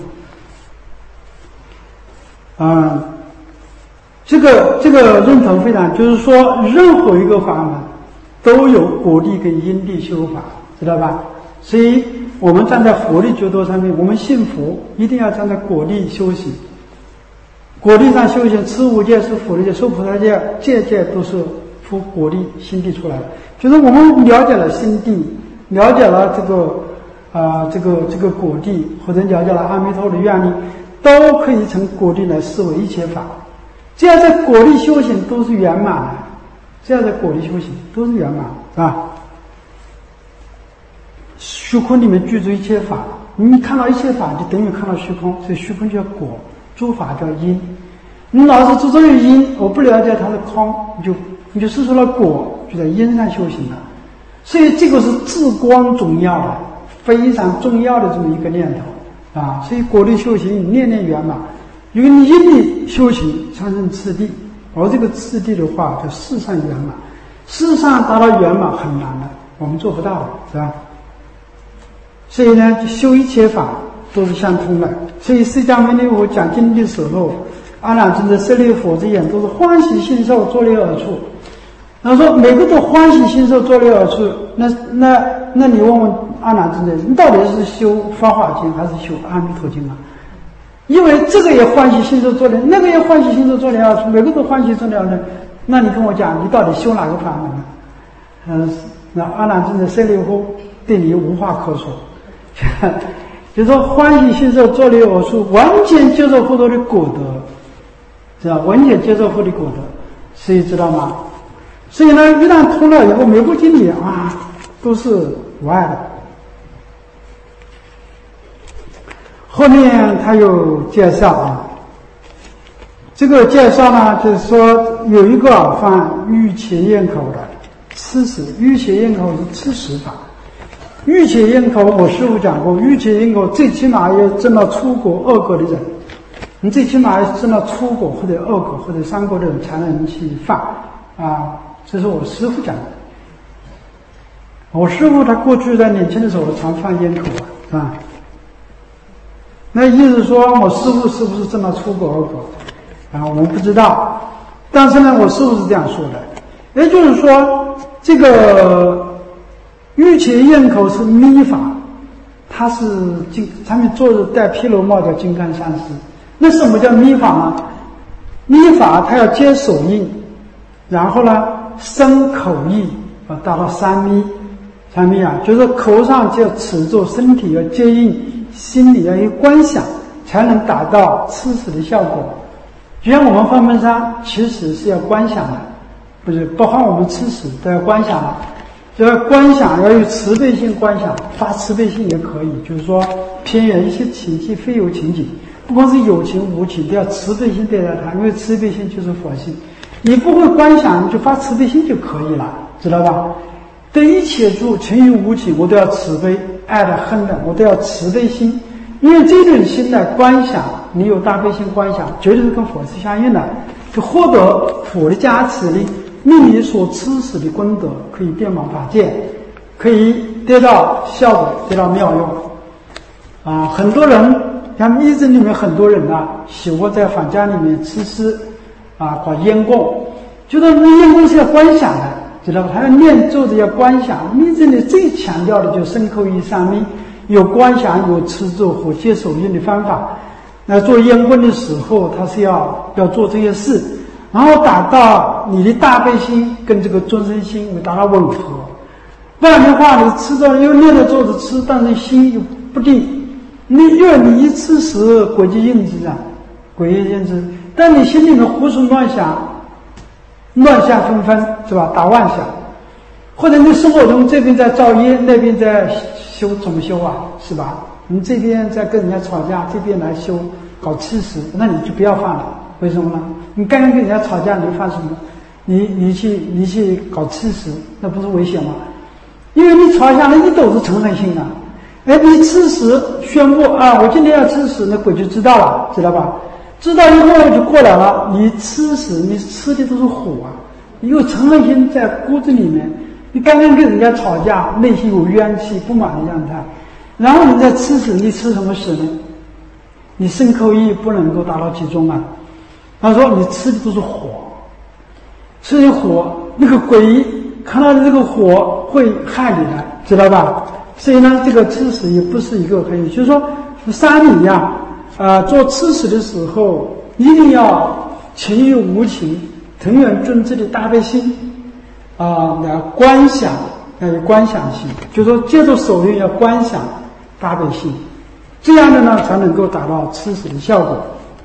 S1: 嗯，这个这个认同非常，就是说任何一个法门都有果地跟因地修法，知道吧？所以我们站在佛的角度上面，我们信佛一定要站在果地修行。果地上修行，持五戒是佛的戒，受菩萨戒，戒戒都是佛果地心地出来的。就是我们了解了心地， 了解了这个啊、呃、这个这个果地，或者了解了阿弥陀的愿力，都可以从果地来思维一切法。这样在果地修行都是圆满的，这样在果地修行都是圆满，是吧？虚空里面具足一切法，你看到一切法就等于看到虚空，所以虚空叫果，诸法叫因。你老是执着于因，我不了解它的空，你就你就失去了果，就在因上修行了。所以这个是至关重要的，非常重要的这么一个念头啊！所以果地修行念念圆满，因为你因地修行产生次第，而这个次第的话叫事上圆满，事上达到圆满很难的，我们做不到的，是吧？所以呢，修一切法都是相通的。所以释迦牟尼佛讲经的时候，阿难尊者舍利弗之言都是欢喜心受，作礼而处。他说每个都欢喜心受，作礼而处，那那那你问问阿难尊者，你到底是修法华经还是修阿弥陀经啊？因为这个也欢喜心受作礼，那个也欢喜心受作礼而处，每个都欢喜作礼而处，那你跟我讲，你到底修哪个法门呢？嗯，那阿难尊者舍利弗对你无话可说。就是说欢喜心受作礼而处，完全接受佛陀的果德，是吧？完全接受佛的果德，所以知道吗？所以呢，一旦通了以后，每部经里啊都是无碍的。后面他有介绍啊，这个介绍呢，就是说有一个犯欲切咽口的吃食，欲切咽口是吃食法。欲切咽口，我师父讲过，欲切咽口最起码要证到出果、二果的人，你最起码要证到出果或者二果或者三果的人才能去犯啊。这是我师父讲的。我师父他过去在年轻的时候常犯咽口啊，啊，那意思说我师父是不是证到出果、二果啊？我们不知道，但是呢，我师父是这样说的，也就是说这个。欲切咽口是密法，它是金上面坐着戴毗罗帽叫金刚上师。那什么叫密法呢？密法它要接手印，然后呢身口意啊达到三密，三密啊，就是口上就要持咒，身体要接印，心里要有观想，才能达到吃食的效果。就像我们放门山其实是要观想的，不是包括我们吃食都要观想的。就要观想，要有慈悲心观想，发慈悲心也可以，就是说偏远一些情境非有情景，不光是有情无情都要慈悲心对待它，因为慈悲心就是佛性。你不会观想，你就发慈悲心就可以了，知道吧？对一切诸情与无情，我都要慈悲，爱的恨的，我都要慈悲心。因为这种心的观想，你有大悲心观想，绝对是跟佛是相应的，就获得佛的加持力。命你所吃食的功德可以电满法界，可以得到效果，得到妙用啊！很多人像密宗里面很多人啊，喜欢在坊间里面吃食啊，搞烟供，觉得烟供是要观想的，知道吧？还要念咒的要观想。密宗里最强调的就是身口意三密，有观想，有持咒和接手印的方法。那做烟供的时候，他是要要做这些事。然后达到你的大悲心跟这个众生心会达到吻合，不然的话，你吃着又念着咒着吃，但是心又不定。你因为你一吃食轨迹印知啊，轨迹印知，但你心里面胡思乱想，乱象纷纷，是吧？打妄想，或者你生活中这边在造业，那边在修，怎么修啊？是吧？你这边在跟人家吵架，这边来修搞吃食，那你就不要犯了。为什么呢？你刚刚跟人家吵架，你犯什么？你你去你去搞吃食，那不是危险吗？因为你吵下来一斗子嗔恨心啊！哎，你吃食宣布啊，我今天要吃食，那鬼就知道了，知道吧？知道以后就过来了。你吃食，你吃的都是火啊！你有嗔恨心在骨子里面，你刚刚跟人家吵架，内心有冤气不满的样态，然后你再吃食，你吃什么食呢？你身口意不能够达到集中啊！他说你吃的都是火，吃的火，那个鬼看到这个火会害你的，知道吧？所以呢，这个吃食也不是一个可以，就是说山里呀，啊、呃，做吃食的时候一定要情于无情，藤原尊智的大悲心啊、呃，来观想， 要有观想性，就是说借助手印要观想大悲心，这样的呢才能够达到吃食的效果。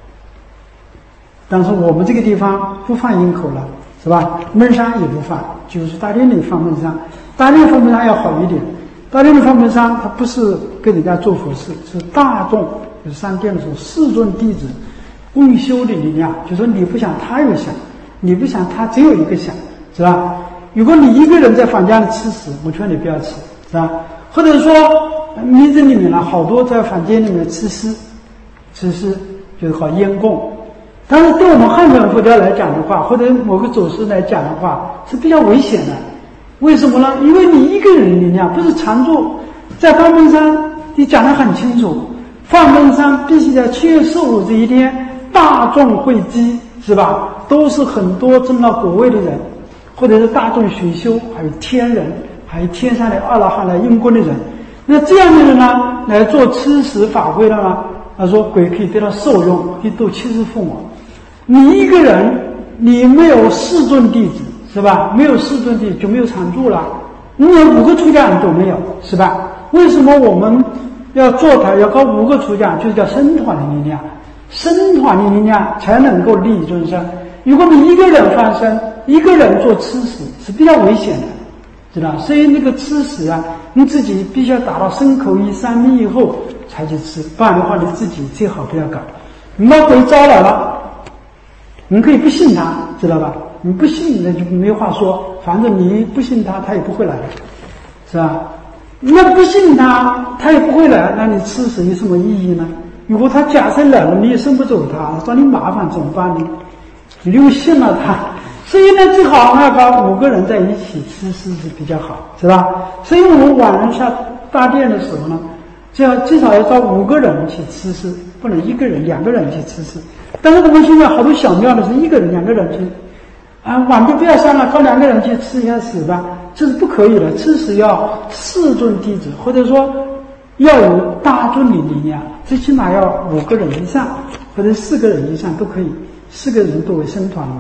S1: 但是我们这个地方不放阴口了，是吧？闷伤也不放，就是大殿里放闷伤，大殿放闷伤要好一点。大殿里放闷伤，它不是跟人家做佛事，是大众就是上殿的时候，世尊弟子共修的力量，就说你不想他有想，你不想他只有一个想，是吧？如果你一个人在房间里吃食，我劝你不要吃，是吧？或者说密宗里面呢，好多在房间里面吃食，吃食就是好烟供。但是对我们汉传佛教来讲的话，或者某个祖师来讲的话，是比较危险的。为什么呢？因为你一个人的力量不是常住，在放闷山你讲得很清楚，放闷山必须在七月十五这一天大众会集，是吧？都是很多证到果位的人，或者是大众学修，还有天人，还有天上的阿罗汉来用功的人。那这样的人呢，来做吃食法会的呢，他说鬼可以对他受用，可以度七世父母。你一个人，你没有世尊弟子，是吧？没有世尊弟子就没有常住了，你连五个出家人都没有，是吧？为什么我们要做台要搞五个出家，就是叫僧团的力量，僧团的力量才能够利益众生。如果你一个人放生，一个人做吃食是比较危险的，知道？所以那个吃食啊，你自己必须要达到身口意三密以后才去吃，不然的话你自己最好不要搞。你把鬼招来了，你可以不信他，知道吧？你不信那就没话说，反正你不信他，他也不会来的，是吧？那不信他，他也不会来，那你吃食有什么意义呢？如果他假设来了，你也送不走他，找你麻烦怎么办呢？你又信了他，所以呢，最好呢把五个人在一起吃食是比较好，是吧？所以我们晚上下大殿的时候呢，这样至少要找五个人去吃食，不能一个人、两个人去吃食。但是我们现在好多小庙的是一个人、两个人去，啊，碗都不要上了，靠两个人去吃一下食吧，这是不可以的。吃食要世尊弟子，或者说要有大众的力量，最起码要五个人以上，或者四个人以上都可以，四个人作为僧团。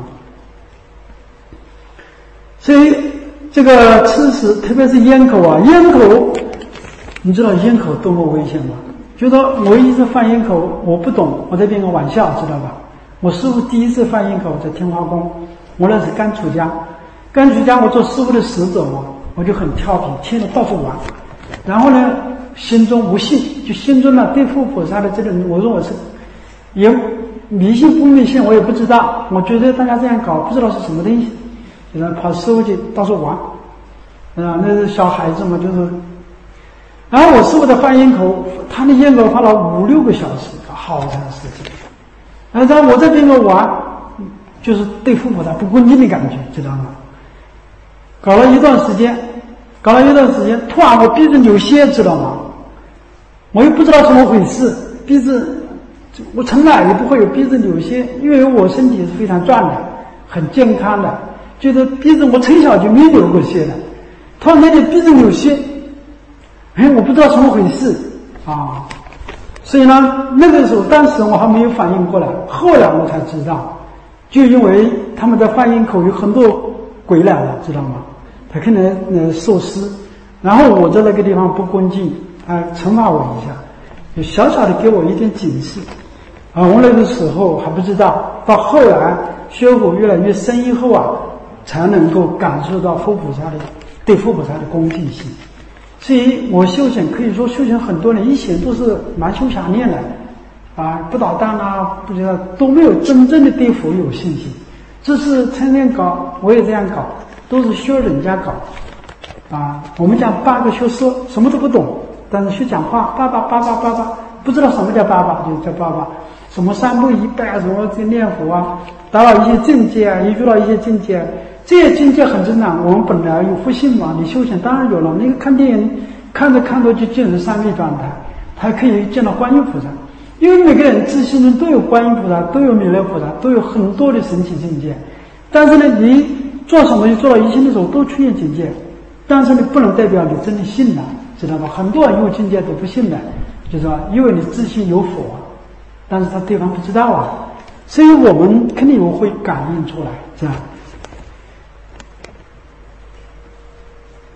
S1: 所以这个吃食，特别是烟口啊，烟口，你知道烟口多么危险吗？就说我一直放烟口，我不懂，我在编个玩笑，知道吧？我师父第一次放烟口在天华宫，我那是刚出家，刚出家我做师父的使者嘛，我就很调皮，天天到处玩，然后呢，心中无信，就心中呢对佛菩萨的这个人，我说我是也迷信不迷信我也不知道，我觉得大家这样搞不知道是什么东西，就是跑师父去到处玩，啊，那是小孩子嘛，就是。然后我师父在放烟口，他的烟口放了五六个小时，好长时间。然后我在边上玩，就是对佛菩萨不恭敬的感觉，知道吗？搞了一段时间，搞了一段时间，突然我鼻子流血，知道吗？我又不知道怎么回事，鼻子，我从来也不会有鼻子流血，因为我身体是非常壮的，很健康的，就是鼻子我从小就没流过血的，突然间就鼻子流血。哎，我不知道怎么回事啊，所以呢，那个时候当时我还没有反应过来，后来我才知道，就因为他们在放烟口有很多鬼来了，知道吗？他可能呃受施，然后我在那个地方不恭敬，啊，惩罚我一下，就小小的给我一点警示，啊，我那个时候还不知道，到后来修果越来越深以后啊，才能够感受到佛菩萨的对佛菩萨的恭敬心。所以我修行可以说修行很多年，以前都是蛮修瞎练的，啊，不捣蛋啊，不知道都没有真正的对佛有信心。这是天天搞，我也这样搞，都是学人家搞，啊，我们讲八个修说什么都不懂，但是学讲话，爸爸爸爸爸爸，不知道什么叫爸爸，就叫爸爸。什么三步一拜，什么这念佛啊，达到一些境界啊，一遇到一些境界。这些境界很正常，我们本来有佛性嘛，你修行当然有了。那个看电影看着看着就进入三昧状态，还可以见到观音菩萨，因为每个人自心中都有观音菩萨，都有弥勒菩萨，都有很多的神奇境界。但是呢，你做什么就做到一心的时候都出现境界，但是呢，不能代表你真的信了，知道吧？很多人有境界都不信的，就是说，因为你自信有佛，但是他对方不知道啊，所以我们肯定会感应出来，是吧？所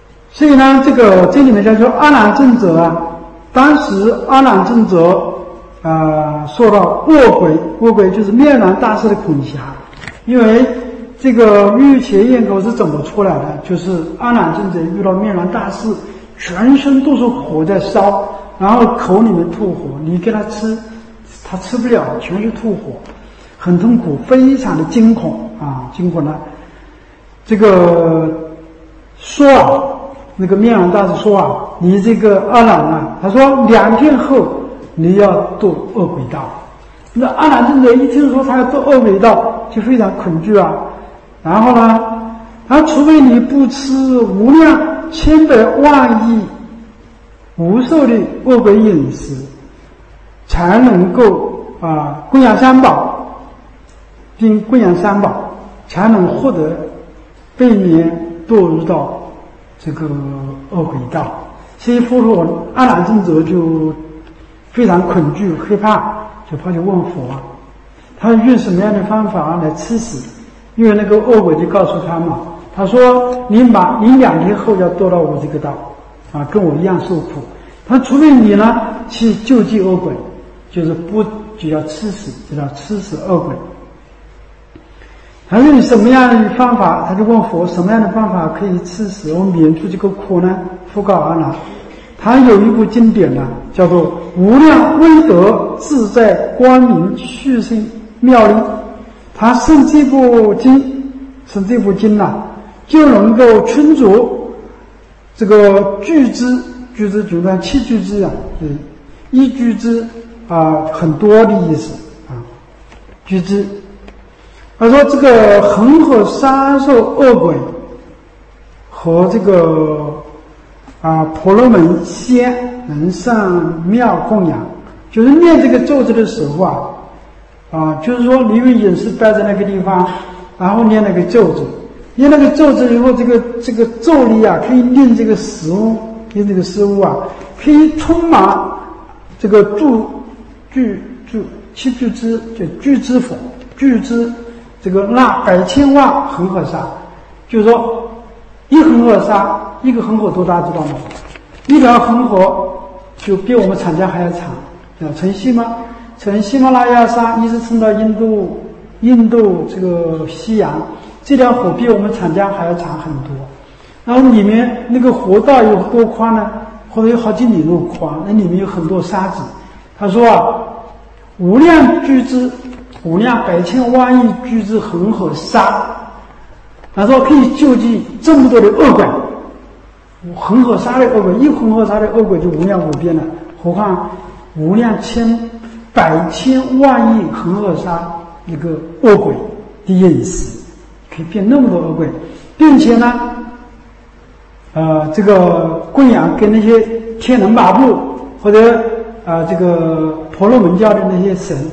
S1: 所以呢，这个这里面叫做阿难尊者啊，当时阿难尊者啊、呃、受到恶鬼，恶鬼就是灭鸾大师的恐吓，因为这个玉邪焰口是怎么出来的？就是阿难尊者遇到灭鸾大师，全身都是火在烧，然后口里面吐火，你给他吃，他吃不了，全是吐火，很痛苦，非常的惊恐啊，惊恐呢。这个说啊，那个灭鸾大师说啊，你这个阿难啊，他说两天后你要堕恶鬼道。那阿难尊者一听说他要堕恶鬼道，就非常恐惧啊。然后呢，他除非你不吃无量千百万亿无数的恶鬼饮食，才能够啊供养三宝，并供养三宝，才能获得避免堕入到这个恶鬼道。所以佛陀阿难尊者就非常恐惧害怕，就跑去问佛啊，他用什么样的方法来吃死？因为那个恶鬼就告诉他嘛，他说你马你两天后要堕到我这个道啊，跟我一样受苦。他除非你呢去救济恶鬼，就是不就要吃死，就要吃死恶鬼。他说你什么样的方法？他就问佛什么样的方法可以吃死我免除这个苦呢？佛告阿难，他有一部经典呢，叫做《无量威德自在光明续性妙力》。他胜这部经，胜这部经呢、啊，就能够存足这个具知，具知就算七具知啊，嗯，一具知啊，很多的意思啊，具知。他说这个恒河沙受恶鬼和这个啊婆罗门仙能上庙供养，就是念这个咒字的时候啊。啊，就是说你用饮食摆在那个地方，然后念那个咒字，念那个咒字以后，这个这个咒力啊，可以令这个食物，令这个食物啊，可以充满这个具具具七具之，就具之佛，具之这个那百千万恒河沙，就是说一恒河沙，一个恒河多大知道吗？一条恒河就比我们长江还要长，叫晨曦吗？从喜马拉雅山一直冲到印度，印度这个西洋，这条河比我们长江还要长很多。然后里面那个河道有多宽呢？或者有好几里路宽，那里面有很多沙子。他说啊，无量巨之，无量百千万亿巨之恒河沙，他说可以救济这么多的恶鬼。恒河沙的恶鬼，一恒河沙的恶鬼就无量无边了，何况无量千百千万亿恒河沙一个恶鬼的饮食，可以变那么多恶鬼，并且呢，呃，这个供养跟那些天人马部或者啊、呃、这个婆罗门教的那些神，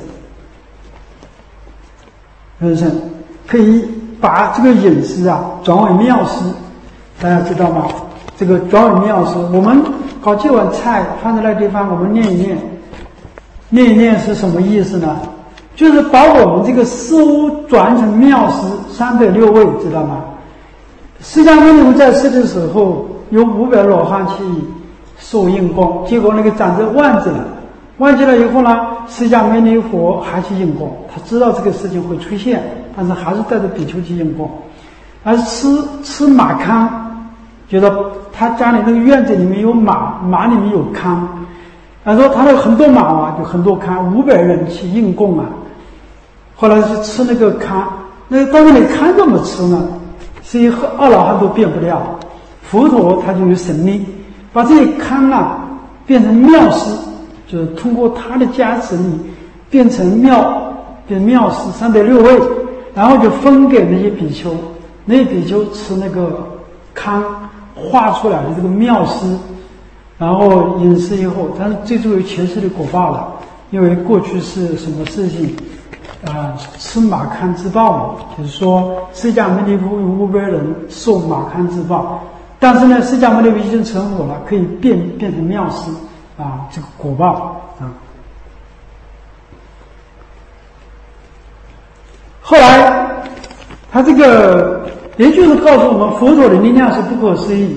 S1: 人神可以把这个饮食啊转为妙食，大家知道吗？这个转为妙食，我们搞这碗菜放在那地方，我们念一念。念一念是什么意思呢？就是把我们这个食物转成妙食，三百六味，知道吗？释迦牟尼佛在世的时候，有五百罗汉去受印供，结果那个长者忘记了，忘记了以后呢，释迦牟尼佛还去印供，他知道这个事情会出现，但是还是带着比丘去印供，而吃吃马糠，觉得他家里那个院子里面有马，马里面有糠。他说他有很多马啊，就很多糠，五百人去印供啊。后来是吃那个糠，那个到那里糠怎么吃呢？所以二老汉都变不了。佛陀他就有神力，把这些糠啊变成妙食，就是通过他的加持力变成妙，变妙食三百六味，然后就分给那些比丘，那些比丘吃那个糠化出来的这个妙食。然后饮食以后，但是最终有前世的果报了，因为过去是什么事情，啊、呃，吃马糠之报嘛，就是说释迦牟尼佛有五百人受马糠之报，但是呢，释迦牟尼佛已经成佛了，可以变变成妙食啊，这个果报啊。后来，他这个也就是告诉我们，佛陀的力量是不可思议。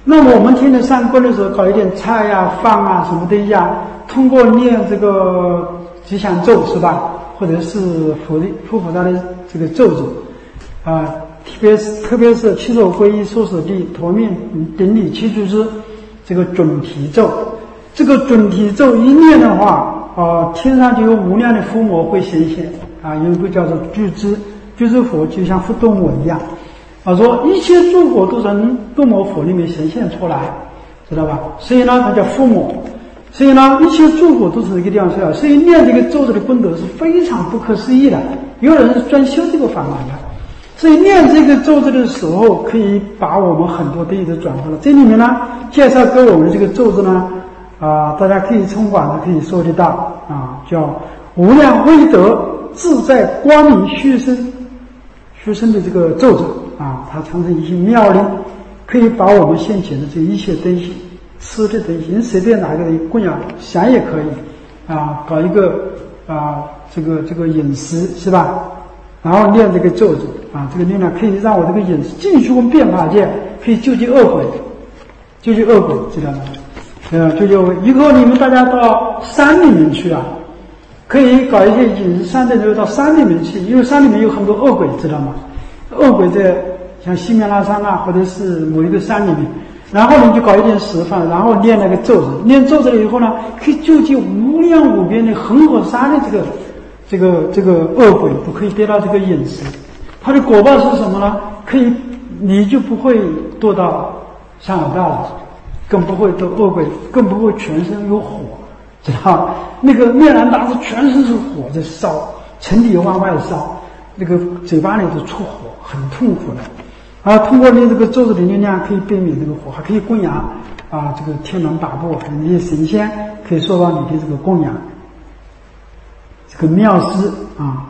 S1: 那么我们天天上供的时候，搞一点菜呀、饭啊什么东西啊，通过念这个吉祥咒是吧，或者是佛的佛菩萨的这个咒子啊，特别是特别是七手皈依受舍地陀面顶礼七句之这个准提咒，这个准提咒一念的话啊，天上就有无量的伏魔会显现啊，有一个叫做具知具知佛，就像伏多摩一样。啊，说一切诸佛都从多摩佛里面显现出来，知道吧？所以呢，它叫伏魔。所以呢，一切诸佛都是这个地方出来。所以念这个咒子的功德是非常不可思议的。有人是专修这个法门的，所以念这个咒子的时候，可以把我们很多东西都转化了。这里面呢，介绍给我们的这个咒子呢，啊，大家可以从网上可以搜得到啊，叫无量威德自在光明虚身虚身的这个咒子。啊，它产生一些妙力，可以把我们现前的这一切东西、吃的东西，你随便拿一个东西供养，想也可以啊，搞一个啊，这个这个饮食是吧？然后念这个咒子啊，这个力量可以让我这个饮食进修变法界，可以救济恶鬼，救济恶鬼，知道吗？呃，救济恶鬼。以后你们大家到山里面去啊，可以搞一些饮食山的时候到山里面去，因为山里面有很多恶鬼，知道吗？恶鬼在像西面拉山啊，或者是某一个山里面，然后你就搞一点食饭，然后念那个咒子，念咒子了以后呢，可以救济无量无边的恒河沙的这个这个这个恶鬼，都可以得到这个饮食。它的果报是什么呢？可以，你就不会堕到上老大了，更不会堕恶鬼，更不会全身有火，知道那个面燃大师全身是火在烧，尘底往外烧。那个嘴巴里头出火，很痛苦的。啊，通过你这个咒子的力量，可以避免这个火，还可以供养啊，这个天龙八部和那些神仙，可以受到你的这个供养。这个妙思啊，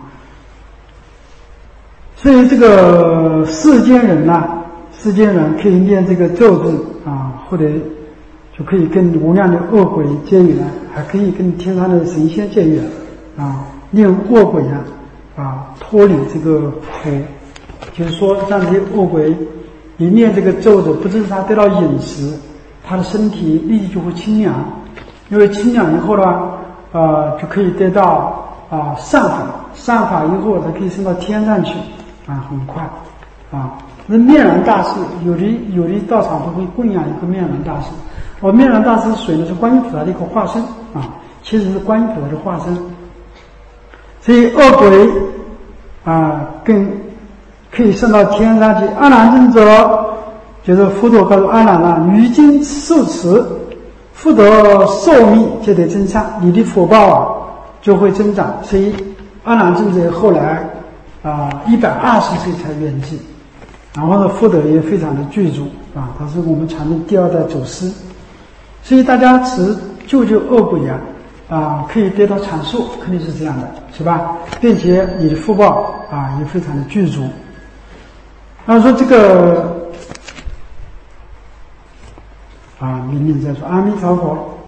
S1: 所以这个世间人呐、啊，世间人可以念这个咒字啊，或者就可以跟无量的恶鬼结缘，还可以跟天上的神仙结缘啊，念恶鬼啊。啊，脱离这个苦，就是说，让这些恶鬼一念这个咒子，不只是他得到饮食，他的身体立即就会清凉，因为清凉以后呢，呃，就可以得到啊善法，善法以后，他可以升到天上去，啊，很快，啊，那面燃大师有的有的道场都会供养一个面燃大师，我面燃大师属于是观音菩萨的一个化身啊，其实是观音菩萨的化身。所以恶鬼啊，更可以升到天上去。阿难尊者就是佛陀告诉阿难了，于今受持，福德寿命就得增长，你的福报啊就会增长。所以阿难尊者后来啊一百二十岁才圆寂，然后呢福德也非常的具足啊，他是我们禅宗第二代祖师。所以大家持救救恶鬼啊。啊，可以得到阐述，肯定是这样的，是吧？并且你的福报啊也非常的具足。那说这个啊，明明在说阿弥陀佛。